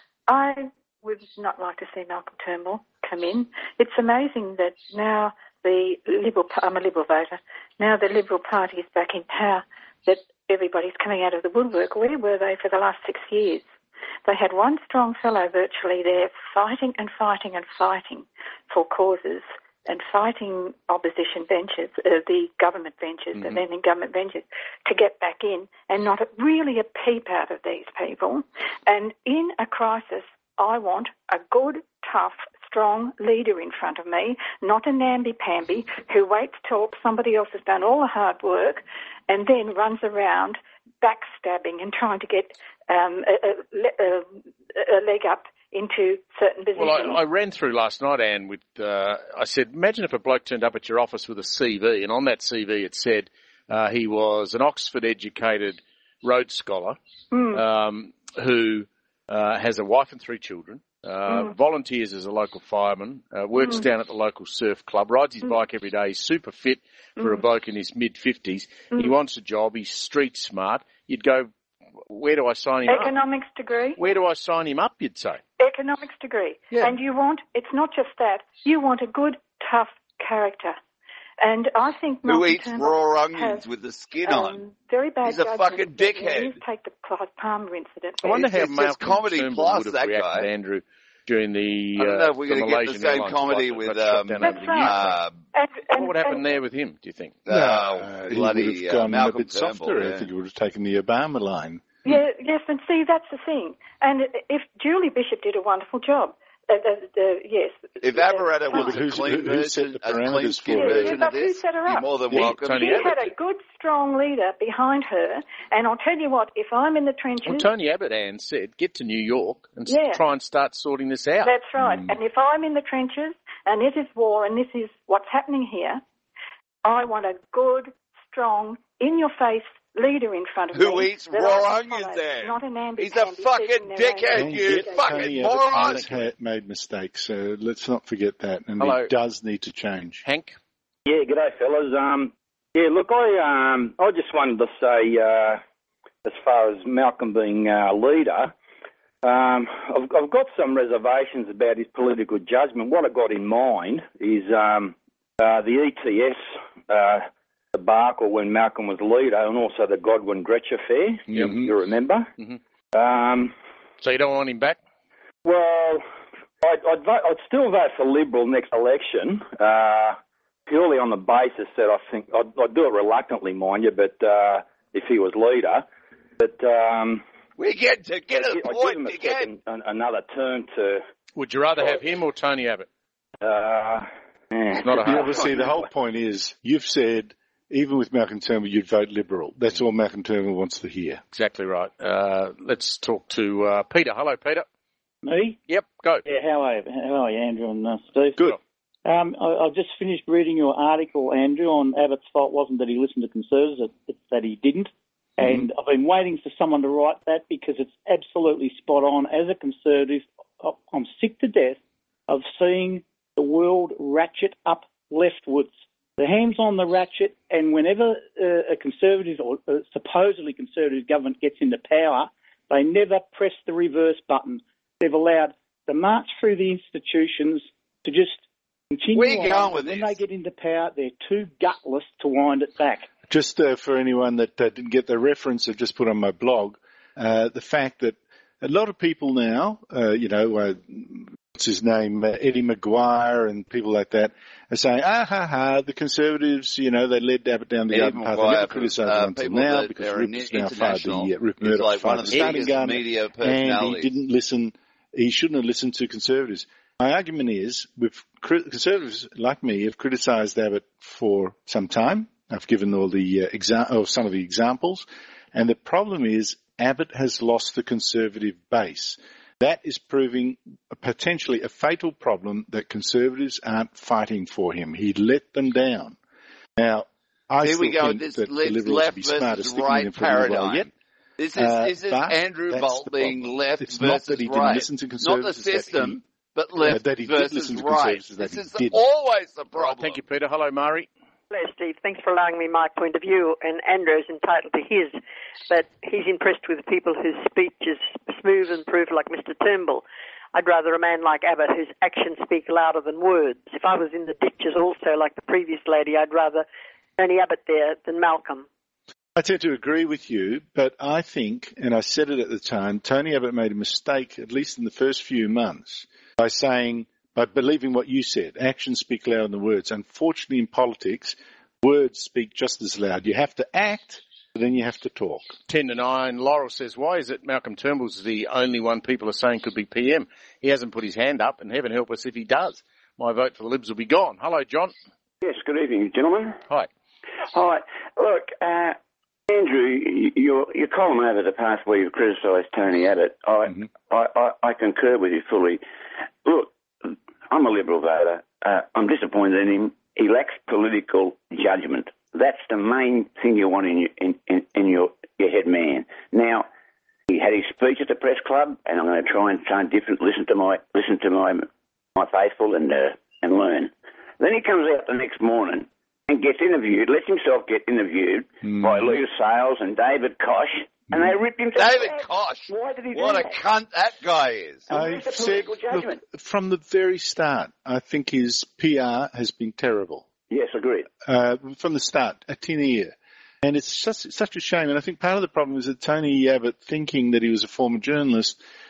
I would not like to see Malcolm Turnbull come in. It's amazing that now the Liberal, I'm a Liberal voter, now the Liberal Party is back in power, that everybody's coming out of the woodwork. Where were they for the last six years? They had one strong fellow virtually there fighting and fighting and fighting for causes and fighting opposition benches, uh, the government benches, mm-hmm. and then in government benches, to get back in and not a, really a peep out of these people. And in a crisis, I want a good, tough, strong leader in front of me, not a namby-pamby who waits till somebody else has done all the hard work and then runs around backstabbing and trying to get um, a, a, a, a leg up into certain positions. Well, I, I ran through last night, Anne, with, uh, I said, imagine if a bloke turned up at your office with a C V, and on that C V it said uh, he was an Oxford-educated Rhodes Scholar mm. um, who uh, has a wife and three children, uh, mm. volunteers as a local fireman, uh, works mm. down at the local surf club, rides his mm. bike every day, he's super fit for mm. a bloke in his mid-fifties. Mm. He wants a job, he's street smart. You'd go, where do I sign him Economics up? degree. Where do I sign him up, you'd say? Economics degree. Yeah. And you want, it's not just that, you want a good, tough character. And I think Who Malcolm eats Turnbull raw onions has, with the skin um, on? Very bad He's a judgment. fucking dickhead. You take the Clive Palmer incident. I wonder It's how just Malcolm comedy Turnbull plus, would have that reacted, guy. Andrew, during the I don't know uh, if we're the going to get the Malaysian same Airlines comedy flight with that got um, shot down over the uh, Ukraine. What would happen there with him, do you think? No, Uh, he would bloody have uh, gone Malcolm a bit softer. Turnbull, I yeah. think he would have taken the Obama line. Yeah, yes, and see, that's the thing. And if Julie Bishop did a wonderful job, uh, uh, uh, yes. If Aberrata uh, was a who's- clean who- who set version, the a clean parameters skin for it? version Yeah, of but who this, set her you're up? more than Yeah, welcome. Tony She Abbott. had a good, strong leader behind her, and I'll tell you what, if I'm in the trenches... Well, Tony Abbott, Anne said, get to New York and s- Yeah. try and start sorting this out. That's right. Mm. And if I'm in the trenches, and it is war, and this is what's happening here, I want a good, strong, in-your-face leader in front of me. Who eats that raw I can onions follow, there? not an ambi- He's a fucking dickhead, Don't you get fucking Tony Abbott moron. has ha- made mistakes, so let's not forget that. And Hello. he does need to change. Hank? Yeah, g'day, fellas. Um, yeah, look, I um, I just wanted to say, uh, as far as Malcolm being uh, leader, um, I've, I've got some reservations about his political judgment. What I got in mind is um, uh, the E T S uh, debacle when Malcolm was leader, and also the Godwin Gretsch affair. Yep. You remember? Mm-hmm. Um, So you don't want him back? well, I'd, I'd, vote, I'd still vote for Liberal next election, uh, purely on the basis that I think I'd, I'd do it reluctantly, mind you, but uh, if he was leader, but um, we get to get a I'd point. give him a Again. second, an, another turn to. Would you rather have him or Tony Abbott? Uh, It's not a Yeah, hard well, see, the whole point is you've said even with Malcolm Turnbull you'd vote Liberal. That's all Malcolm Turnbull wants to hear. Exactly right. Uh, let's talk to uh, Peter. Hello, Peter. Me? Yep, go. Yeah, how are you, how are you Andrew and uh, Steve? Good. Um, I, I've just finished reading your article, Andrew, on Abbott's fault wasn't that he listened to Conservatives, it's that he didn't. Mm-hmm. And I've been waiting for someone to write that because it's absolutely spot on. As a Conservative, I'm sick to death of seeing the world ratchet up leftwards. The hand's on the ratchet, and whenever uh, a Conservative or uh, supposedly Conservative government gets into power, they never press the reverse button. They've allowed the march through the institutions to just continue Where you on. going with When this? they get into power, they're too gutless to wind it back. Just uh, for anyone that uh, didn't get the reference, I've just put on my blog uh, the fact that a lot of people now, uh, you know, uh, what's his name, uh, Eddie Maguire and people like that, are saying, ah, ha, ha, the Conservatives, you know, they led Abbott down the Eddie garden path. They Maguire, never criticised uh, him until people now that because are Rip's now fired international. the, uh, Rip He's Murdoch like one fired of the the starting biggest gun, media and he personalities. didn't listen. He shouldn't have listened to Conservatives. My argument is, with Conservatives like me have criticised Abbott for some time. I've given all the uh, exa- or some of the examples, and the problem is Abbott has lost the Conservative base. That is proving a potentially a fatal problem that Conservatives aren't fighting for him. He let them down. Now, I Here still we go think with this that the left, Liberals left would be smarter versus sticking right him for a little while paradigm. yet. This is, Uh, this is but Andrew that's Bolt the being problem. left It's versus not that he didn't right. listen to Not the Conservatives, it's that system, he- but uh, left that he did versus listen to right. Conservatives, that This he is didn't. always the problem. Right, thank you, Peter. Hello, Mari. Hello, Steve. Thanks for allowing me my point of view, and Andrew's entitled to his, but he's impressed with people whose speech is smooth and proof like Mister Turnbull. I'd rather a man like Abbott whose actions speak louder than words. If I was in the ditches also, like the previous lady, I'd rather Tony Abbott there than Malcolm. I tend to agree with you, but I think, and I said it at the time, Tony Abbott made a mistake, at least in the first few months, by saying, by believing what you said, actions speak louder than words. Unfortunately, in politics, words speak just as loud. You have to act, but then you have to talk. ten to nine. Laurel says, why is it Malcolm Turnbull's the only one people are saying could be P M? He hasn't put his hand up, and heaven help us if he does. My vote for the Libs will be gone. Hello, John. Yes, good evening, gentlemen. Hi. Hi. Look, uh, Andrew, your your column over the past where you've criticised Tony Abbott, I, Mm-hmm. I, I, I concur with you fully. Look, I'm a Liberal voter. Uh, I'm disappointed in him. He lacks political judgment. That's the main thing you want in your, in, in, in your, your head man. Now, he had his speech at the press club, and I'm going to try and sound different. Listen to my listen to my my faithful and uh, and learn. Then he comes out the next morning and gets interviewed, lets himself get interviewed Mm. by Lou Sales and David Koch, and they ripped him to David shreds. Koch. Why did he do What a that? cunt that guy is. I've the said, political look, judgment? from the very start, I think his P R has been terrible. Yes, agreed. Uh, from the start, a tin ear. And it's such, such a shame. And I think part of the problem is that Tony Abbott, thinking that he was a former journalist,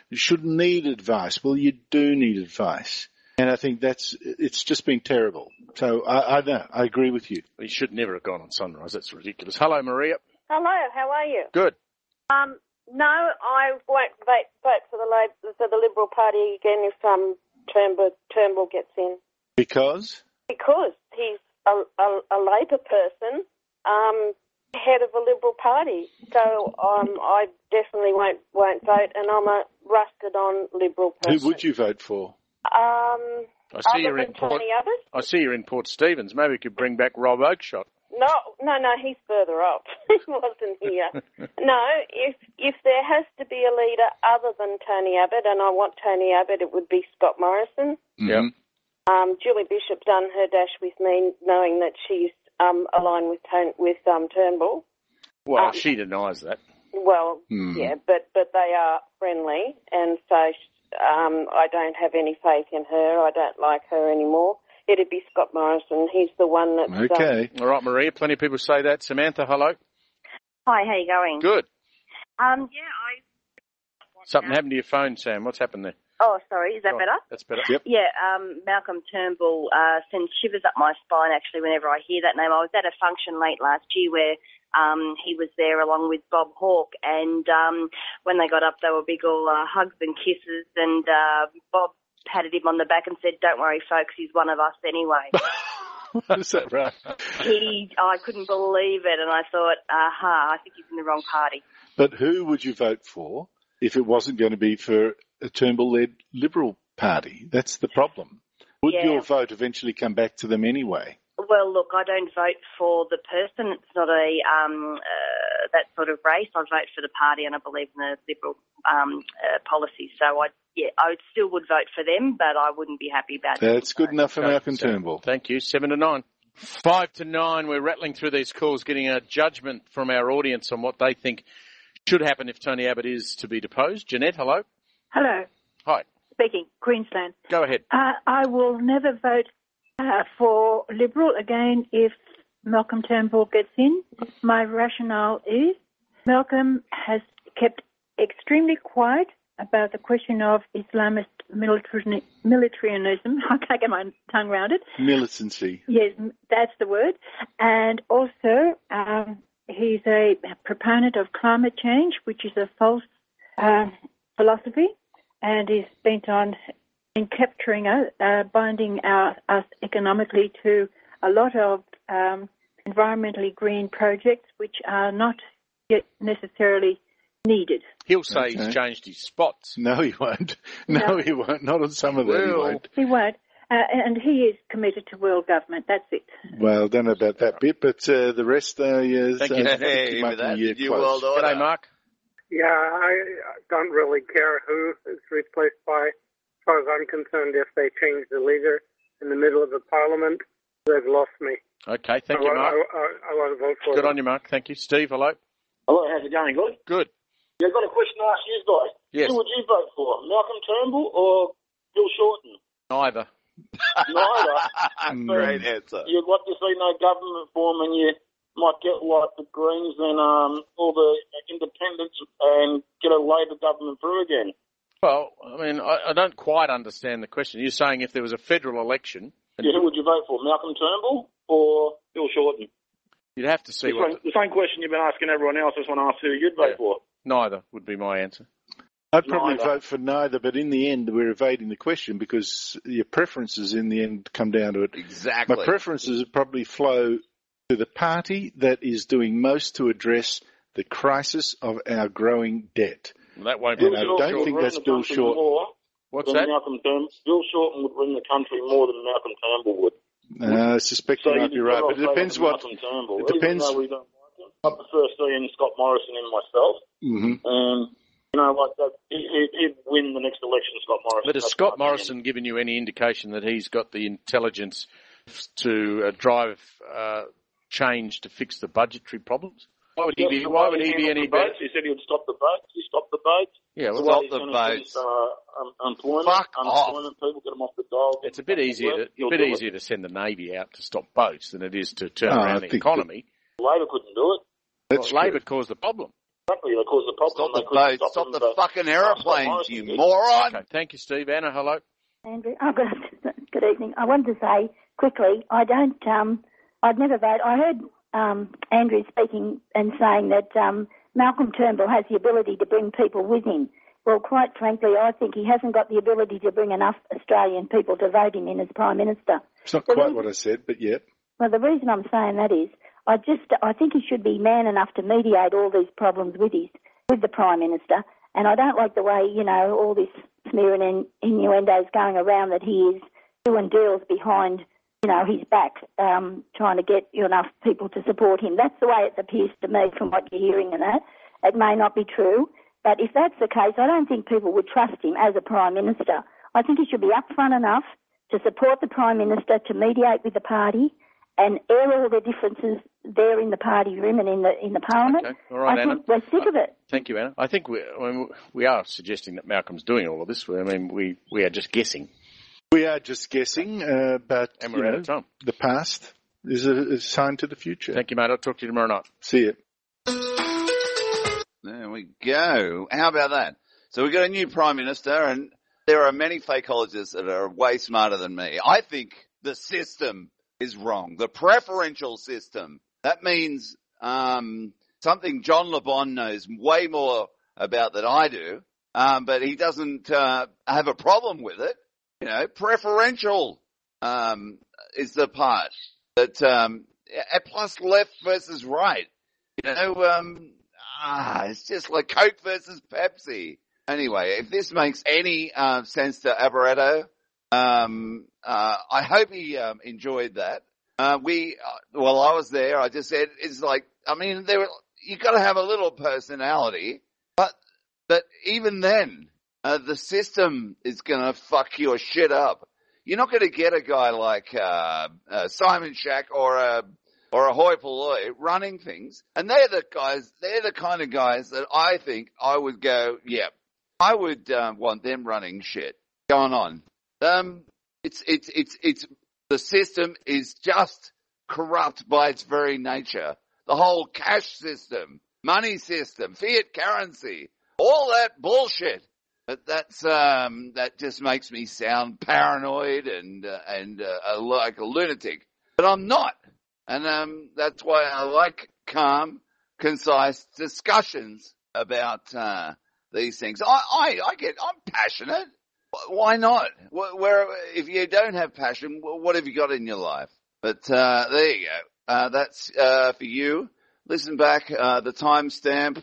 You shouldn't need advice. Well, you do need advice. And I think that's, it's just been terrible. So I, I know, I agree with you. He should never have gone on Sunrise. That's ridiculous. Hello, Maria. Hello, how are you? Good. Um, no, I won't vote, vote for the Labor, for the Liberal Party again if um, Turnbull, Turnbull gets in. Because? Because he's a, a, a Labor person, um, head of a Liberal Party. So um, I definitely won't won't vote, and I'm a rusted on Liberal person. Who would you vote for? Um, I see other you're than in Port. Tony Abbott? I see you're in Port Stephens. Maybe we could bring back Rob Oakeshott. No, no, no, he's further up. He wasn't here. No, if if there has to be a leader other than Tony Abbott, and I want Tony Abbott, it would be Scott Morrison. Yeah. Um, Julie Bishop done her dash with me, knowing that she's um, aligned with Tony, with um, Turnbull. Well, Um, she denies that. Well, Hmm. yeah, but but they are friendly, and so um, I don't have any faith in her. I don't like her anymore. It'd be Scott Morrison. He's the one that's... Okay. All right, Maria. Plenty of people say that. Samantha, hello. Hi, how you going? Good. Um, yeah, I... Something happened to your phone, Sam. What's happened there? Oh, sorry, is that Go on. better? That's better. Yep. Yeah, um, Malcolm Turnbull uh, sends shivers up my spine, actually, whenever I hear that name. I was at a function late last year where um, he was there along with Bob Hawke, and um, when they got up, they were big all uh, hugs and kisses, and uh, Bob patted him on the back and said, "Don't worry, folks, he's one of us anyway." Is that right? he, I couldn't believe it, and I thought, aha, I think he's in the wrong party. But who would you vote for if it wasn't going to be for a Turnbull-led Liberal Party? That's the problem. Would Yeah. your vote eventually come back to them anyway? Well, look, I don't vote for the person. It's not a um, uh, that sort of race. I vote for the party, and I believe in the Liberal um, uh, policy. So I, yeah, I still would vote for them, but I wouldn't be happy about it. That's good enough for Okay, Malcolm so- Turnbull. Thank you. Seven to nine. Five to nine. We're rattling through these calls, getting a judgment from our audience on what they think should happen if Tony Abbott is to be deposed. Jeanette, hello. Hello. Hi. Speaking, Queensland. Go ahead. Uh, I will never vote uh, for Liberal again if Malcolm Turnbull gets in. My rationale is Malcolm has kept extremely quiet about the question of Islamist military, militarism. I can't get my tongue around it. Militancy. Yes, that's the word. And also, um, he's a proponent of climate change, which is a false uh, philosophy, and is bent on in capturing us, uh, binding our, us economically to a lot of um, environmentally green projects, which are not yet necessarily needed. He'll say Okay. he's changed his spots. No, he won't. No, No. he won't. Not on some of that, he Well, won't. He won't. Uh, and he is committed to world government. That's it. Well, don't know about that bit, but uh, the rest, uh, yes. Thank you. uh, Hey, keep with up that, in your you close. world order. G'day, Mark. Yeah, I don't really care who is replaced by. As far as I'm concerned, if they change the leader in the middle of the parliament, they've lost me. Okay, thank I, you, wa- Mark. I, I, I want to vote for Good them. on you, Mark. Thank you. Steve, hello. Hello, how's it going? Good? Good. Yeah, I've got a question to ask you guys. Yes. Who would you vote for, Malcolm Turnbull or Bill Shorten? Neither. Neither. Great answer. You'd like to see no government form and you might get like the Greens and um, all the independents and get a Labor government through again. Well, I mean, I, I don't quite understand the question. You're saying if there was a federal election, and Yeah, who would you vote for, Malcolm Turnbull or Bill Shorten? you'd have to see The what... same, the same question you've been asking everyone else. I just want to ask who you'd vote Yeah. for. Neither would be my answer. I'd probably Neither. vote for neither, but in the end, we're evading the question because your preferences in the end come down to it. Exactly. My preferences would probably flow to the party that is doing most to address the crisis of our growing debt. Well, that won't And be I Bill don't Shorten. think Run that's the Bill country Shorten. more What's than that? Malcolm Turnbull. Bill Shorten would run the country more than Malcolm Turnbull would. Uh, I suspect you might be right, but it depends what. Malcolm Turnbull. It depends. Even though we don't like him, I prefer seeing Scott Morrison in myself. Mhm. And, you know, like that, he, he- he'd win the next election, Scott Morrison. But has That's Scott my Morrison given you any indication that he's got the intelligence to uh, drive uh, change to fix the budgetary problems? Why would he opinion. be? Yes, the Why way would he be handled any the better? votes, He said he would stop the votes. He stopped the votes. Yeah, well, The way stop he's the gonna votes. finish, Uh, um, employment, Fuck unemployment, people get them off the dole. It's a bit easier. To, He'll bit do it. easier to send the Navy out to stop boats than it is to turn Oh, I around the think economy. Labor couldn't do it. That's Well, Labor true. caused the problem. Exactly, they cause the problem. Stop the They couldn't boat. Stop them, the but fucking last aeroplanes, Morrison you did. moron. Okay, thank you, Steve. Anna, hello. Andrew, oh, good, good evening. I wanted to say quickly, I don't, um, I'd never vote. I heard um, Andrew speaking and saying that um, Malcolm Turnbull has the ability to bring people with him. Well, quite frankly, I think he hasn't got the ability to bring enough Australian people to vote him in as Prime Minister. It's not The quite reason- what I said, but yeah. Well, the reason I'm saying that is I just, I think he should be man enough to mediate all these problems with his, with the Prime Minister. And I don't like the way, you know, all this smearing and innuendos going around that he is doing deals behind, you know, his back, um, trying to get enough people to support him. That's the way it appears to me from what you're hearing and that. It may not be true, but if that's the case, I don't think people would trust him as a Prime Minister. I think he should be upfront enough to support the Prime Minister, to mediate with the party and air all the differences there in the party room and in the in the Parliament. Okay. All right, I Anna. think we're sick of it. Thank you, Anna. I think we, I mean, we are suggesting that Malcolm's doing all of this. I mean, we, we are just guessing. We are just guessing, uh, but And you we're out know, of time. the past is a, a sign to the future. Thank you, mate. I'll talk to you tomorrow night. See you. There we go. How about that? So we've got a new Prime Minister, and there are many fakeologists that are way smarter than me. I think the system is wrong. The preferential system. That means um, something John Le Bon knows way more about than I do, um, but he doesn't uh, have a problem with it. You know, preferential um, is the part that, um, plus left versus right. You know, um, ah, it's just like Coke versus Pepsi. Anyway, if this makes any uh, sense to Alberto, um, uh, I hope he um, enjoyed that. Uh, we, uh, well, I was there. I just said it's like, I mean, there were, you got to have a little personality, but but even then, uh, the system is going to fuck your shit up. You're not going to get a guy like uh, uh, Simon Shack or a or a Hoi Polloi running things, and they're the guys. They're the kind of guys that I think I would go, yeah, I would um, want them running shit going on. Um, it's it's it's it's. The system is just corrupt by its very nature. The whole cash system, money system, fiat currency, all that bullshit. But that's um, that just makes me sound paranoid and uh, and uh, like a lunatic. But I'm not, and um, that's why I like calm, concise discussions about uh, these things. I, I I get I'm passionate. Why not? Where, if you don't have passion, what have you got in your life? But uh, there you go. Uh, that's uh, for you. Listen back. Uh, the timestamp.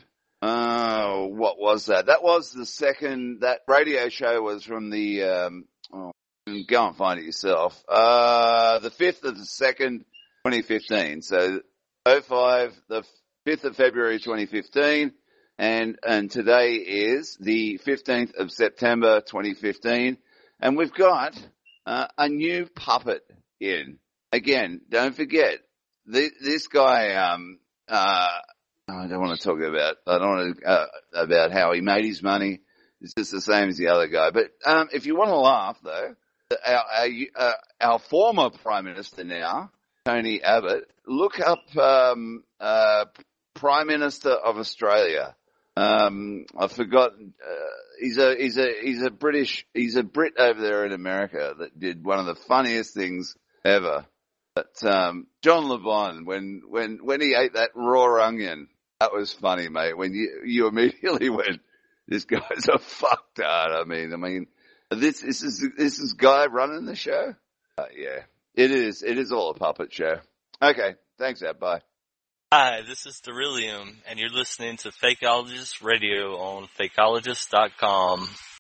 Uh, what was that? That was the second. That radio show was from the. Um, oh, go and find it yourself. Uh, the fifth of the second, twenty fifteen. So oh five, the fifth of February, twenty fifteen. And, and today is the fifteenth of September, twenty fifteen. And we've got, uh, a new puppet in. Again, don't forget, this, this guy, um, uh, I don't want to talk about, I don't want to, uh, about how he made his money. It's just the same as the other guy. But, um, if you want to laugh though, our, our, uh, our former Prime Minister now, Tony Abbott, look up, um, uh, Prime Minister of Australia. Um, I've forgotten, uh, he's a, he's a, he's a British, he's a Brit over there in America that did one of the funniest things ever. But, um, John Le Bon, when, when, when he ate that raw onion, that was funny, mate. When you, you immediately went, this guy's a fucktard. I mean, I mean, this, this is, this is guy running the show? Uh, yeah, it is, it is all a puppet show. Okay. Thanks, Ab. Bye. Hi, this is Thrillium, and you're listening to Fakeologist Radio on fakeologist dot com.